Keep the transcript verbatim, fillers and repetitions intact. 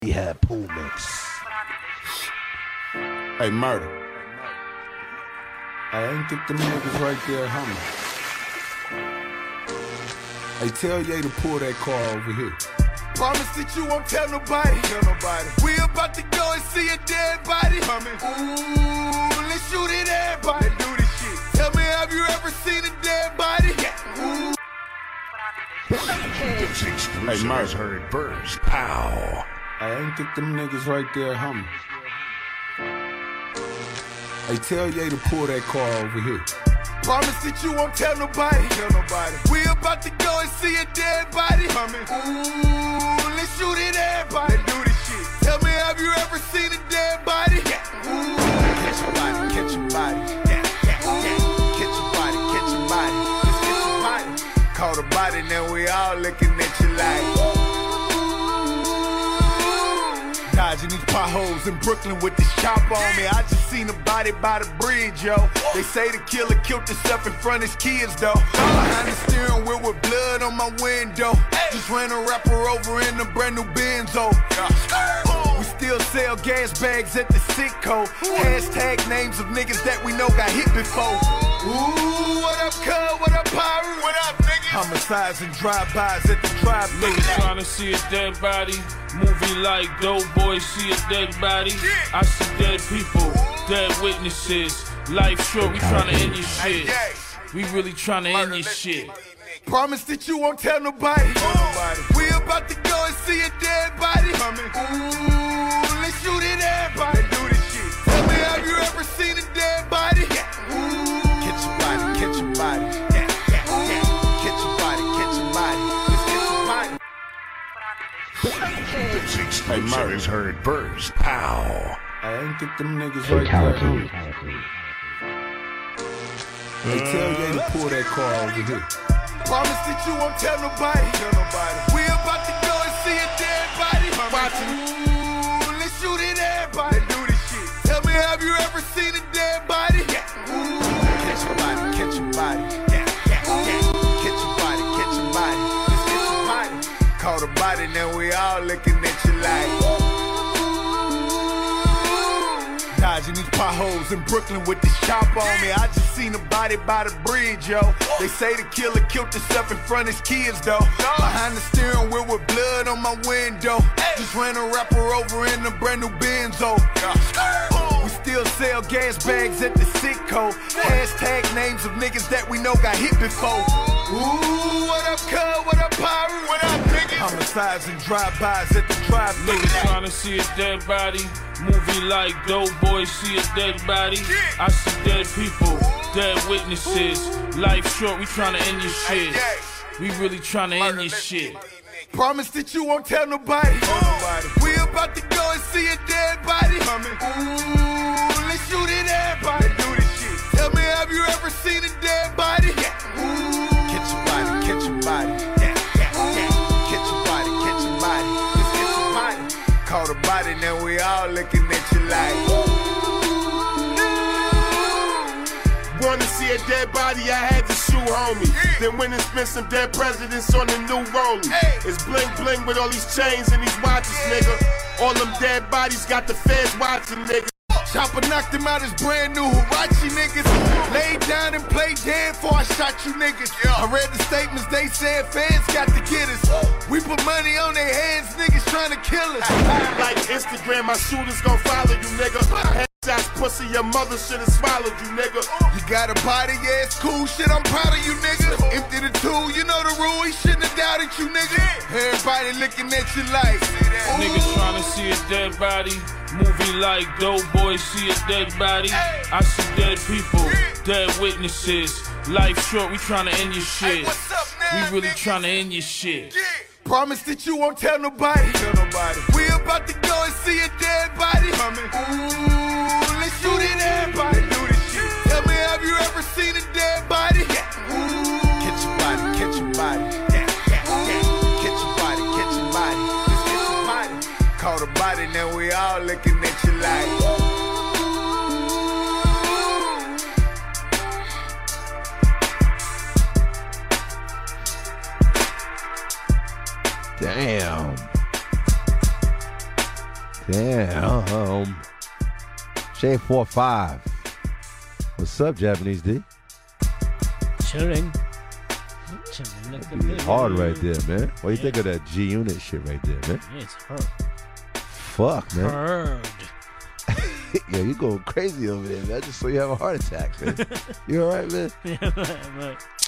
He had pool mix. Hey, Murder. I ain't think them niggas right there humming. Hey, tell Ye to pull that car over here. Promise that you won't tell nobody. Tell nobody. We about to go and see a dead body. Humming. Ooh, let's shoot it, everybody. Let's do this shit. Tell me, have you ever seen a dead body? Ooh. Hey, Murder. Heard birds. Pow. I ain't think them niggas right there humming. Hey, tell Ye to pull that car over here. Promise that you won't tell nobody. Tell nobody. We about to go and see a dead body. Humming. Ooh, let's shoot it, everybody. Let's do this shit. Tell me, have you ever seen a dead body? Ooh. Catch your body, catch your body. Yeah, yeah, yeah. Catch your body, catch your body. Let's get your body. Caught a body, now we all looking at you like. Dodging these potholes in Brooklyn with this chopper on me. I just seen a body by the bridge, yo. They say the killer killed himself in front of his kids, though. Behind the steering wheel with blood on my window. Just ran a rapper over in a brand new Benzo. We still sell gas bags at the Citco. Hashtag names of niggas that we know got hit before. Ooh, what up, cuz? What up, pirate? What up, nigga? Homicides and drive-bys at the drive-thru. Niggas tryna see a dead body. Movie like Dope Boys see a dead body. I see dead people, dead witnesses. Life short, we tryna end your shit. We really tryna end your shit. Promise that you won't tell nobody. Tell nobody. We about to go and see a dead body. Humming. Ooh, let's shoot it, everybody. Let's do this shit. Tell me, have you ever seen a dead body? Ooh. Catch your body, catch your body. Yeah, yeah, yeah. Catch your body, catch your body. Let's get your body. Hey, Murder. Heard birds. Pow. I ain't think them niggas right there humming. Hey, tell Ye to pull that car over here. Promise that you won't tell nobody. Tell nobody. We about to go and see a dead body. Watching. Ooh, let's shoot it, everybody. Let's do this shit. Tell me, have you ever seen a dead body? Ooh. Catch your body, catch your body. Yeah, yeah, yeah. Catch your body, catch your body. Let's get your body. Caught a body, now we all looking at you like. Dodging these potholes in Brooklyn with this chopper on me. I just seen a body by the bridge, yo. They say the killer killed himself in front of his kids, though. Behind the steering wheel with blood on my window. Just ran a rapper over in a brand new Benzo. We still sell gas bags at the Citco. Hashtag names of niggas that we know got hit before. Ooh, what up, cuz? What up, pirate? What up, nigga? Homicides and drive-bys at the drive-thru. Niggas tryna see a dead body. Movie like Dope Boys see a dead body. I see dead people, dead witnesses. Life short, we tryna end your shit. We really tryna end your shit. Promise that you won't tell nobody. Tell nobody. We about to go and see a dead body. Humming. Ooh, let's shoot it, everybody. Let's do this shit. Tell me, have you ever seen a dead body? Ooh. Catch your body, catch your body. Yeah, yeah, yeah. Catch your body, catch your body. Let's get your body. Caught a body, now we all looking at you like. Wanna see a dead body, I had to shoot homie. Yeah. Then went and spent some dead presidents on the new rollie. Hey. It's bling bling with all these chains and these watches, nigga. All them dead bodies got the feds watching, nigga. Chopper knocked him out his brand new Huarachi niggas. Laid down and played dead before I shot you niggas. I read the statements, they said fans got to get us. We put money on their hands, niggas trying to kill us. Like Instagram, my shooters gon' follow you, nigga. Headshots, pussy, your mother should've swallowed you, nigga. You got a body, yeah, it's cool shit, I'm proud of you, nigga. Empty the tool, you know the rule, he shouldn't have doubted you, nigga. Everybody looking at you like, Niggas tryna see a dead body. Movie like Dope Boys see a dead body. I see dead people, dead witnesses. Life short, we tryna end your shit. We really tryna end your shit. promise that you won't tell nobody. Tell nobody. We about to go and see a dead body. Humming. Ooh, let's shoot it, everybody. Let's do this shit. Tell me, have you ever seen a dead body? Ooh. Catch your body, catch your body. Yeah, yeah, yeah. Catch your body, catch your body. Let's get your body. Caught a body, now we all looking at you like. Damn. Damn. Um, Shane four five. What's up, Japanese D? Chilling. That'd be hard right there, man. What do you yeah. think of that G Unit shit right there, man? Yeah, it's hard. Fuck, man. Hard. Yeah, you going crazy over there, man. Just so you have a heart attack, man. You all right, man? Yeah, but